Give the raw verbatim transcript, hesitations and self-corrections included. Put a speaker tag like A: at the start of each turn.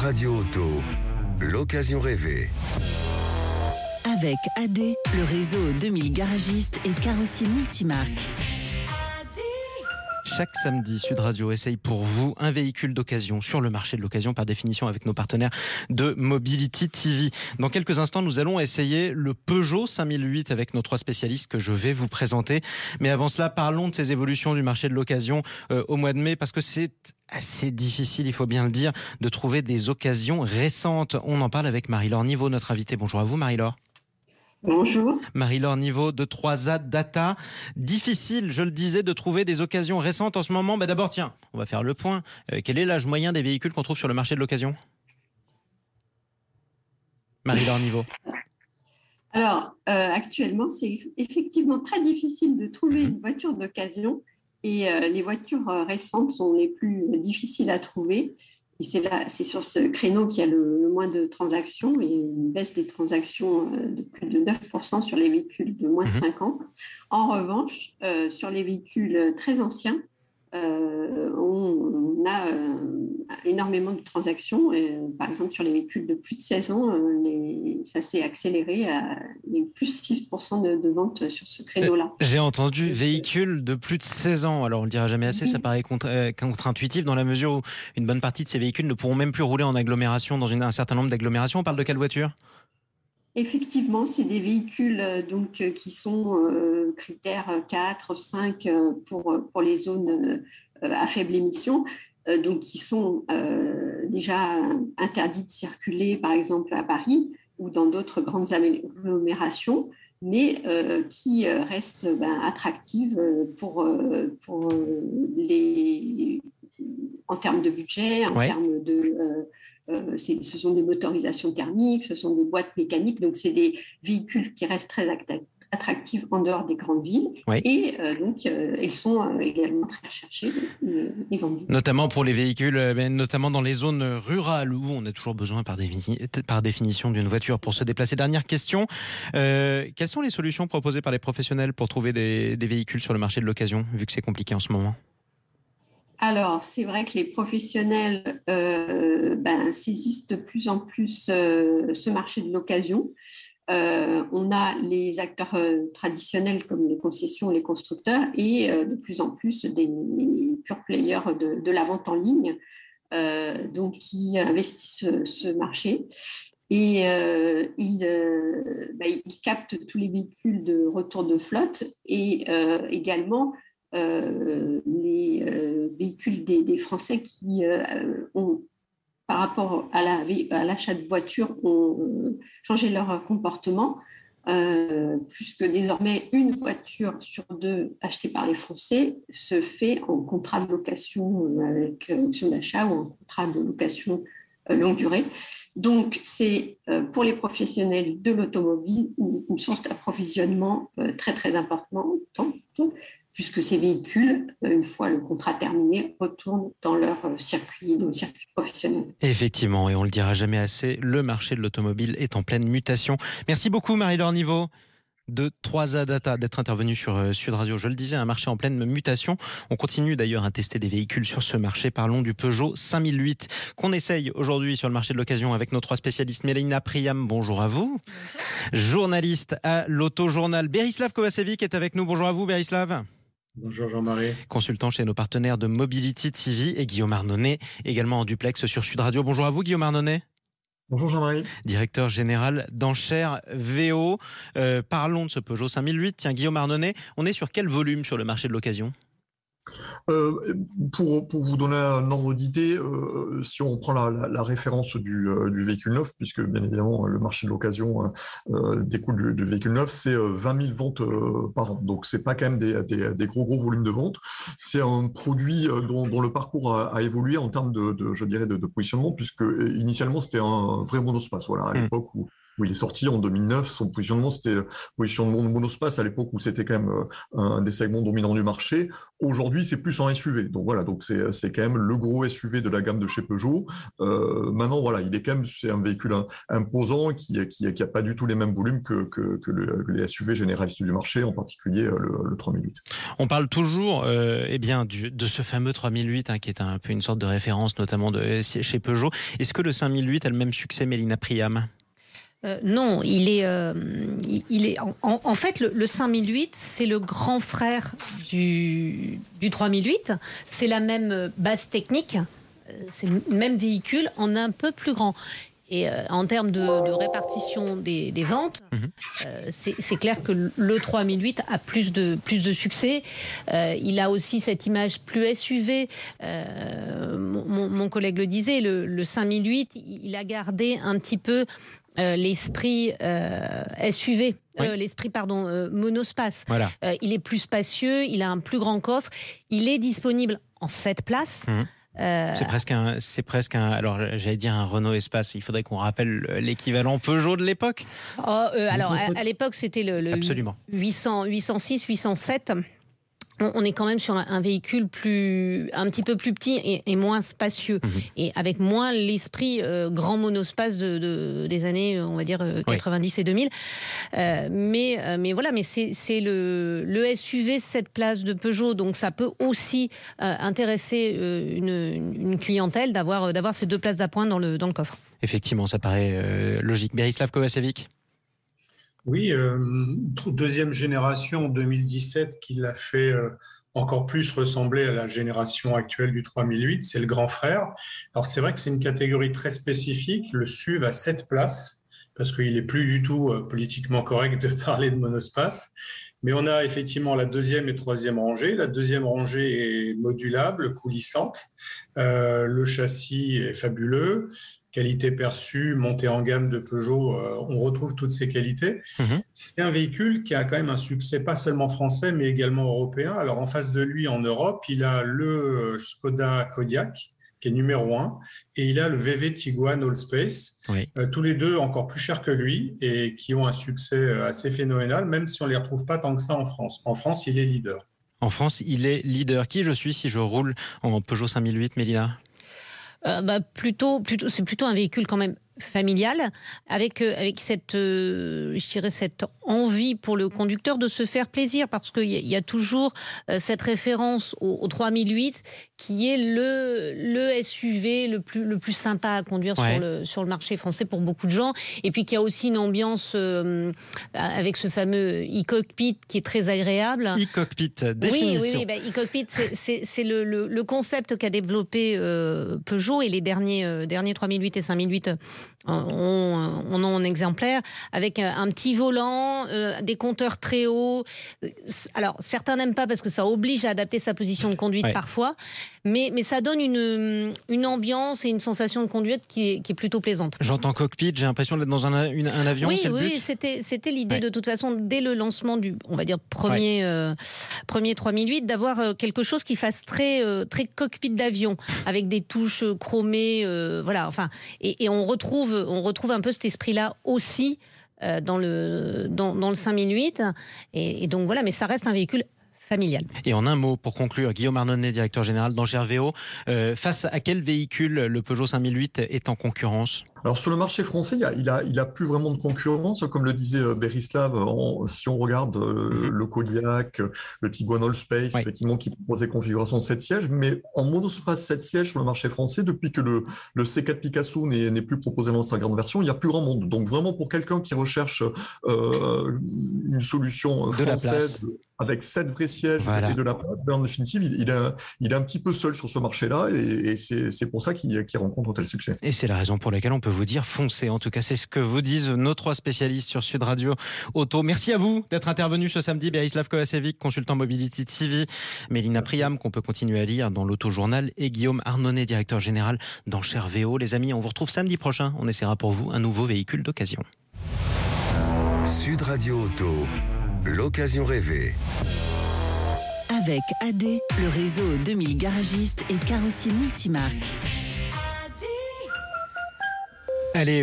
A: Radio Auto, l'occasion rêvée.
B: Avec A D, le réseau deux mille garagistes et carrossiers multimarques.
C: Chaque samedi, Sud Radio essaye pour vous un véhicule d'occasion sur le marché de l'occasion, par définition avec nos partenaires de Mobility T V. Dans quelques instants, nous allons essayer le Peugeot cinq mille huit avec nos trois spécialistes que je vais vous présenter. Mais avant cela, parlons de ces évolutions du marché de l'occasion euh, au mois de mai, parce que c'est assez difficile, il faut bien le dire, de trouver des occasions récentes. On en parle avec Marie-Laure Niveau, notre invitée. Bonjour à vous, Marie-Laure.
D: Bonjour.
C: Marie-Laure Niveau de trois A Data. Difficile, je le disais, de trouver des occasions récentes en ce moment. Bah d'abord, tiens, on va faire le point. Euh, quel est l'âge moyen des véhicules qu'on trouve sur le marché de l'occasion ? Marie-Laure Niveau.
D: Alors, euh, actuellement, c'est effectivement très difficile de trouver une voiture d'occasion et euh, les voitures récentes sont les plus difficiles à trouver. Et c'est là, c'est sur ce créneau qu'il y a le, le moins de transactions et une baisse des transactions de plus de neuf pour cent sur les véhicules de moins de cinq ans. En revanche, euh, sur les véhicules très anciens, euh, on, on a euh, énormément de transactions. Et, par exemple, sur les véhicules de plus de seize ans, euh, les, ça s'est accéléré. À, il y a eu plus six pour cent de, de ventes sur ce créneau-là.
C: Euh, j'ai entendu véhicules de plus de seize ans. Alors, on ne le dira jamais assez, oui. Ça paraît contre, contre-intuitif dans la mesure où une bonne partie de ces véhicules ne pourront même plus rouler en agglomération, dans une, un certain nombre d'agglomérations. On parle de quelle voiture ?
D: Effectivement, c'est des véhicules donc, qui sont euh, critères quatre, cinq pour, pour les zones euh, à faible émission, euh, donc qui sont euh, déjà interdits de circuler, par exemple à Paris ou dans d'autres grandes agglomérations, mais euh, qui restent ben, attractives pour, pour les, en termes de budget, en ouais. termes de... Euh, Euh, c'est, ce sont des motorisations thermiques, ce sont des boîtes mécaniques, donc c'est des véhicules qui restent très attractifs en dehors des grandes villes. Oui. Et euh, donc, euh, ils sont euh, également très recherchés et, et vendus.
C: Notamment pour les véhicules, euh, notamment dans les zones rurales où on a toujours besoin par, défini- par définition d'une voiture pour se déplacer. Dernière question, euh, quelles sont les solutions proposées par les professionnels pour trouver des, des véhicules sur le marché de l'occasion, vu que c'est compliqué en ce moment ?
D: Alors, c'est vrai que les professionnels euh, ben, saisissent de plus en plus euh, ce marché de l'occasion. Euh, on a les acteurs euh, traditionnels comme les concessions, les constructeurs et euh, de plus en plus des, des pure players de, de la vente en ligne euh, donc qui investissent ce, ce marché. Et euh, ils, euh, ben, ils captent tous les véhicules de retour de flotte et euh, également Euh, les euh, véhicules des, des Français qui euh, ont, par rapport à, la, à l'achat de voitures, ont euh, changé leur comportement, euh, puisque désormais une voiture sur deux achetée par les Français se fait en contrat de location avec option d'achat ou en contrat de location euh, longue durée. Donc, c'est euh, pour les professionnels de l'automobile une, une source d'approvisionnement euh, très, très importante, puisque ces véhicules, une fois le contrat terminé, retournent dans leur circuit, dans le circuit professionnel.
C: Effectivement, et on ne le dira jamais assez, le marché de l'automobile est en pleine mutation. Merci beaucoup Marie-Laure Niveau de trois A Data d'être intervenue sur Sud Radio. Je le disais, un marché en pleine mutation. On continue d'ailleurs à tester des véhicules sur ce marché. Parlons du Peugeot cinq mille huit qu'on essaye aujourd'hui sur le marché de l'occasion avec nos trois spécialistes. Mélina Priam, bonjour à vous. Bonjour. Journaliste à l'Autojournal. Berislav Kovacevic est avec nous. Bonjour à vous Berislav.
E: Bonjour Jean-Marie.
C: Consultant chez nos partenaires de Mobility T V et Guillaume Arnonnet, également en duplex sur Sud Radio. Bonjour à vous Guillaume Arnonnet.
E: Bonjour Jean-Marie.
C: Directeur général d'Enchères V O. Euh, parlons de ce Peugeot cinq mille huit. Tiens Guillaume Arnonnet, on est sur quel volume sur le marché de l'occasion ?
E: Euh, pour, pour vous donner un ordre d'idée, euh, si on reprend la, la, la référence du, euh, du véhicule neuf, puisque bien évidemment le marché de l'occasion euh, découle du, du véhicule neuf, c'est vingt mille ventes euh, par an. Donc c'est pas quand même des, des, des gros gros volumes de ventes. C'est un produit dont, dont le parcours a, a évolué en termes de, de je dirais de, de positionnement, puisque initialement c'était un vrai monospace. Voilà, à l'époque où où il est sorti en deux mille neuf. Son positionnement, c'était positionnement de monospace à l'époque où c'était quand même un des segments dominants du marché. Aujourd'hui, c'est plus en S U V. Donc voilà, donc c'est, c'est quand même le gros S U V de la gamme de chez Peugeot. Euh, maintenant, voilà, il est quand même, c'est un véhicule imposant qui, qui, qui a pas du tout les mêmes volumes que, que, que, le, que les S U V généralistes du marché, en particulier le, le trois mille huit.
C: On parle toujours, euh, eh bien, du, de ce fameux trois mille huit, hein, qui est un peu une sorte de référence, notamment de, chez Peugeot. Est-ce que le cinq mille huit a le même succès, Mélina Priam ?
F: Euh, non, il est, euh, il est en, en fait le, le cinq mille huit, c'est le grand frère du, du trois mille huit. C'est la même base technique, c'est le même véhicule en un peu plus grand. Et euh, en termes de, de répartition des, des ventes, mmh. euh, c'est, c'est clair que le trois mille huit a plus de, plus de succès. Euh, il a aussi cette image plus S U V. Euh, mon, mon collègue le disait, le, le cinq mille huit, il a gardé un petit peu euh, l'esprit euh, S U V. Oui. Euh, l'esprit pardon euh, monospace. Voilà. Euh, il est plus spacieux, il a un plus grand coffre. Il est disponible en sept places. Mmh.
C: Euh... C'est presque un, c'est presque un, alors j'allais dire un Renault Espace. Il faudrait qu'on rappelle l'équivalent Peugeot de l'époque.
F: Oh, euh, alors à, à l'époque c'était le, le
C: Absolument.
F: huit cents, huit cent six, huit cent sept. On est quand même sur un véhicule plus, un petit peu plus petit et, et moins spacieux, mmh. et avec moins l'esprit euh, grand monospace de, de, des années, on va dire euh, quatre-vingt-dix oui. et deux mille. Euh, mais, euh, mais voilà, mais c'est, c'est le, le S U V sept places de Peugeot, donc ça peut aussi euh, intéresser euh, une, une clientèle d'avoir, d'avoir ces deux places d'appoint dans le, dans le coffre.
C: Effectivement, ça paraît euh, logique. Berislav Kovacevic.
G: Oui, euh, deuxième génération en deux mille dix-sept qui l'a fait euh, encore plus ressembler à la génération actuelle du trois mille huit, c'est le grand frère. Alors c'est vrai que c'est une catégorie très spécifique, le S U V a sept places, parce qu'il n'est plus du tout euh, politiquement correct de parler de monospace. Mais on a effectivement la deuxième et troisième rangée. La deuxième rangée est modulable, coulissante. Euh, le châssis est fabuleux. Qualité perçue, montée en gamme de Peugeot, euh, on retrouve toutes ces qualités. Mmh. C'est un véhicule qui a quand même un succès pas seulement français, mais également européen. Alors en face de lui, en Europe, il a le Skoda Kodiaq, qui est numéro un, et il a le V V Tiguan Allspace, oui. euh, tous les deux encore plus chers que lui, et qui ont un succès assez phénoménal, même si on ne les retrouve pas tant que ça en France. En France, il est leader.
C: En France, il est leader. Qui je suis si je roule en Peugeot cinq mille huit, Mélina ?
F: Euh, bah, plutôt, plutôt, c'est plutôt un véhicule quand même familial, avec, euh, avec cette, euh, je dirais cette envie pour le conducteur de se faire plaisir, parce qu'il y, y a toujours euh, cette référence au, au trois mille huit qui est le, le S U V le plus, le plus sympa à conduire ouais. sur, le, sur le marché français pour beaucoup de gens, et puis qu'il y a aussi une ambiance euh, avec ce fameux e-cockpit qui est très agréable.
C: E-cockpit, définition.
F: Oui, oui, oui bah, e-cockpit, c'est, c'est, c'est le, le, le concept qu'a développé euh, Peugeot, et les derniers, euh, derniers trois mille huit et cinq mille huit On, on a un exemplaire avec un petit volant, euh, des compteurs très hauts. Alors, certains n'aiment pas parce que ça oblige à adapter sa position de conduite ouais. parfois, mais, mais ça donne une, une ambiance et une sensation de conduite qui est, qui est plutôt plaisante.
C: J'entends cockpit, j'ai l'impression d'être dans un, une, un avion,
F: oui,
C: c'est le
F: oui,
C: but.
F: Oui, c'était, c'était l'idée ouais. de toute façon, dès le lancement du, on va dire, premier, ouais. euh, premier trois mille huit, d'avoir quelque chose qui fasse très, euh, très cockpit d'avion, avec des touches chromées, euh, voilà, enfin, et, et on retrouve on retrouve un peu cet esprit-là aussi euh, dans, le, dans, dans le cinq mille huit. Et, et donc voilà, mais ça reste un véhicule familial.
C: Et en un mot, pour conclure, Guillaume Arnonnet, directeur général d'Angers V O, euh, face à quel véhicule le Peugeot cinq mille huit est en concurrence ?
E: Alors sur le marché français, il a, il a, il a plus vraiment de concurrence, comme le disait Berislav. En, si on regarde euh, le Kodiaq, le Tiguan Allspace, oui. effectivement, qui propose des configurations de sept sièges, mais en monospace sept sièges sur le marché français, depuis que le, le C quatre Picasso n'est, n'est plus proposé dans sa grande version, il n'y a plus grand monde. Donc vraiment pour quelqu'un qui recherche euh, une solution française avec sept vrais sièges voilà. et de la place, ben en définitive, il, il, a, il est un petit peu seul sur ce marché-là, et, et c'est, c'est pour ça qu'il, qu'il rencontre un tel succès.
C: Et c'est la raison pour laquelle on peut vous dire foncez. En tout cas, c'est ce que vous disent nos trois spécialistes sur Sud Radio Auto. Merci à vous d'être intervenus ce samedi. Berislav Kovacevic, consultant Mobility T V, Mélina Priam, qu'on peut continuer à lire dans l'Auto-Journal, et Guillaume Arnonnet, directeur général d'Angers V O. Les amis, on vous retrouve samedi prochain. On essaiera pour vous un nouveau véhicule d'occasion.
A: Sud Radio Auto, l'occasion rêvée.
B: Avec A D, le réseau deux mille garagistes et carrossiers multimarques.
C: Allez,